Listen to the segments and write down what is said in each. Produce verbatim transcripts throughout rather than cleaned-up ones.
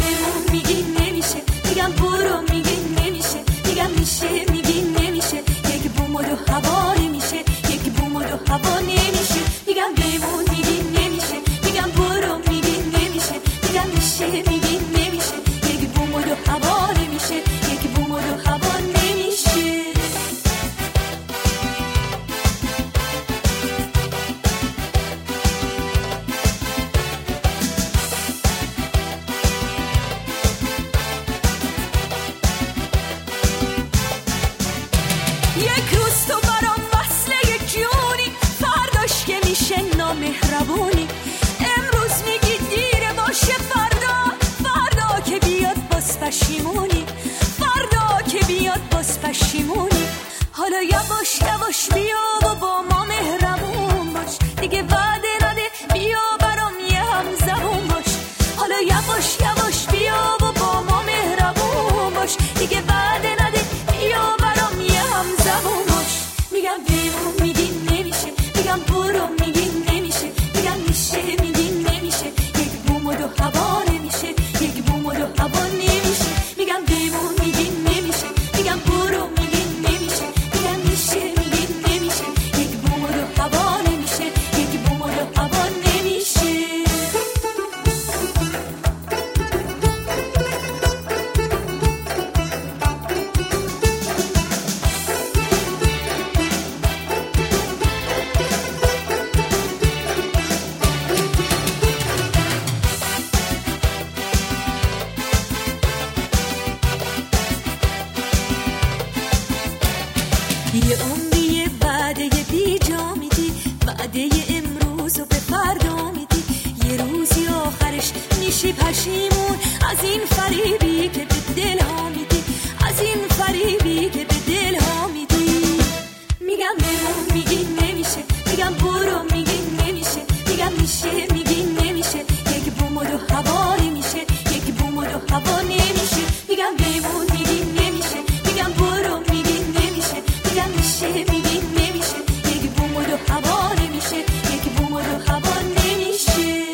بمون میگین نمیشه، میگم برو میگین نمیشه، میگم میشه میگین نمیشه، یک بوم و دو هوا نمیشه، یک بوم و دو هوا نمیشه، میگم بمون میگین نمیشه، میگم برو میگین نمیشه، میگم میشه میگین نمیشه، یک بوم و دو هوا نمیشه، یک بوم و دو هوا نمیشه. یک روز تو برام وصله جونی، فرداش که میشه نامهربونی. امروز میگی دیره باشه، فردا فردا که بیاد باز پشیمونی، فردا که بیاد باز پشیمونی. حالا یواش یواش بیا و با ما مهربون باش، دیگه وعده نده بیا برام یه هم زبون باش. حالا یواش یواش بیا و با ما مهربون باش، دیگه وعده نده بیا برام یه هم زبون باش. میگم بمون میگین نمیشه، میگم برو میگین نمیشه، میگم میشه میگین نمیشه، یک بوم و دو هوا نمیشه، یک بوم و دو هوا نمیشه، میگم بمون میگین نمیشه، میگم برو میگین نمیشه، میگم میشه میگین نمیشه، یک بوم و دو هوا نمیشه، یک بوم و دو هوا نمیشه. یه عمریه وعده بی جا میدی، وعده امروز و به فردا میدی، یه روزی آخرش میشی پشیمون از این فریبی که به دل ها میدی، از این فریبی که به دل ها میدی. میگم بمون میگین نمیشه، میگم برو میگین نمیشه، میگم میشه میگین نمیشه، یک بوم و دو هوا نمیشه، یک بوم و دو هوا نمیشه، میگم بمون میگین نمیشه، میگم برو میگین نمیشه، میگم میشه میگین نمیشه، یک بوم و دو هوا نمیشه، یک بوم و دو هوا نمیشه.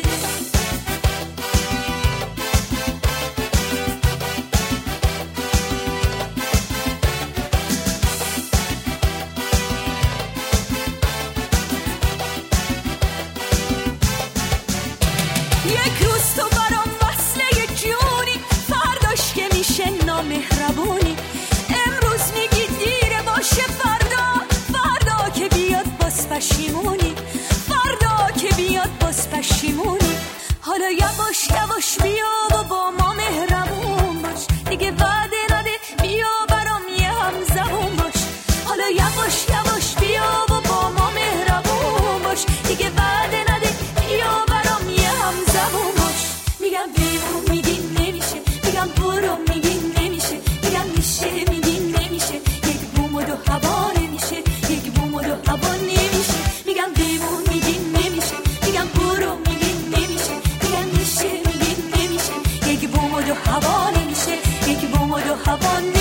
یک روز تو برام وصله جونی، فرداش که میشه نامهربونی. امروز میگی دیره باشه، فردا فردا که بیاد باز پشیمونی، فردا که بیاد باز پشیمونی. حالا یواش یواش بیا و با ما مهربون باش، دیگه وعده نده بیا برام یه هم زبون باش. حالا یواش یواش بیا و با ما مهربون باش، دیگه وعده نده بیا برام یه هم زبون باش. میگم بمون میگین نمیشه، میگم برو میگین نمیشه، میگم میشه میگین نمیشه، یک بوم و دو هوا نمیشه، یک بوم و دو هوا نمیشه، میگم بمون میگین نمیشه، میگم برو میگین نمیشه، میگم میشه میگین نمیشه، یک بوم و دو هوا نمیشه، یک بوم و دو هوا نمیشه.